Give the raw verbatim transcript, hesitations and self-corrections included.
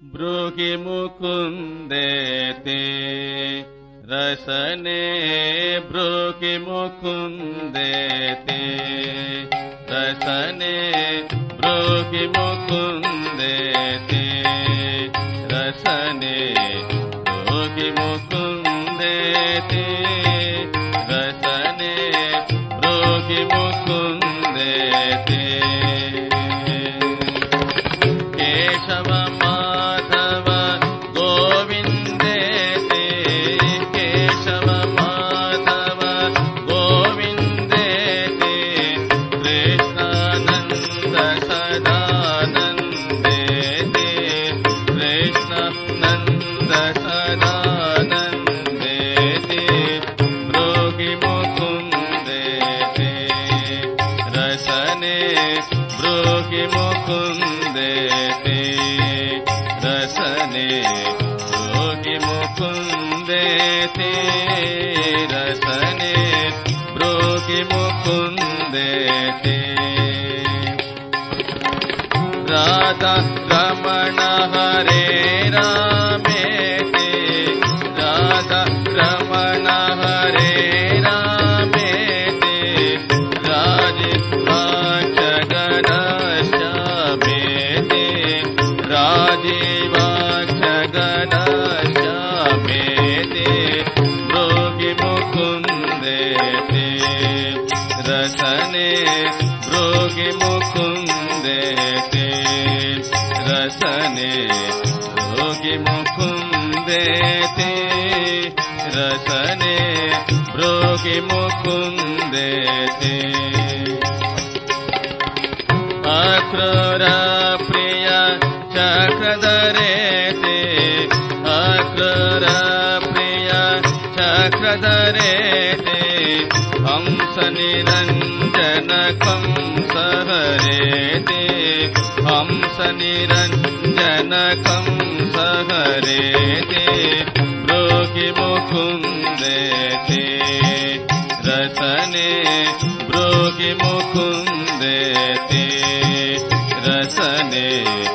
ಬ್ರೂಹಿ ಮುಕುಂದೇತಿ ರಸನೆ ಬ್ರೂಹಿ ಮುಕುಂದೇತಿ ರಸನೆ ಬ್ರೂಹಿ ಮುಕುಂದೇತಿ ರಸನೆ ಬ್ರೂಹಿ ಮುಕುಂದೇತಿ ರಸನೆ ಬ್ರೂಹಿ ಮುಕುಂದೇತಿ Keshava Madhava ಗೋವಿಂದೇತಿ Keshava Madhava ಗೋವಿಂದೇತಿ Krishnananda ಸದಾನಂದೇತಿ Krishnananda ಸದಾನಂದೇತಿ ಬ್ರೂಹಿ ಮುಕುಂದೇತಿ ರಸನೆ ಬ್ರೂಹಿ ಮುಕುಂದೇತಿ ರಸನೆ ಬ್ರೂಹಿ ಮುಕುಂದೇತಿ ರಸನೆ ಬ್ರೂಹಿ ಮುಕುಂದೇತಿ Radha Ramana Hare ರಾಮೇತಿ Radha Ramana Hare ರಾಮೇತಿ ರಾಜೀವಾಕ್ಷಗಣಶ್ಯಾಮೇತಿ ರಾಜೀವಾಕ್ಷಗಣಶ್ಯಾಮೇತಿ ಬ್ರೂಹಿ ಮುಕುಂದೇತಿ ರಸನೆ ಬ್ರೂಹಿ ಮುಕುಂದೇತಿ ರಸನೆ ಬ್ರೂಹಿ ಮುಕುಂದೇತಿ ರಸನೆ ಬ್ರೂಹಿ ಮುಕುಂದೇತಿ Akrura Priya ಚಕ್ರಧರೇತಿ Akrura Priya ಚಕ್ರಧರೇತಿ Hamsa Niranjana Kamsa ಹರೇತಿ Hamsa Niranjana Kamsa ಹರೇತಿ ಬ್ರೂಹಿ ಮುಕುಂದೇತಿ ರಸನೆ ಬ್ರೂಹಿ ಮುಕುಂದೇತಿ ರಸನೆ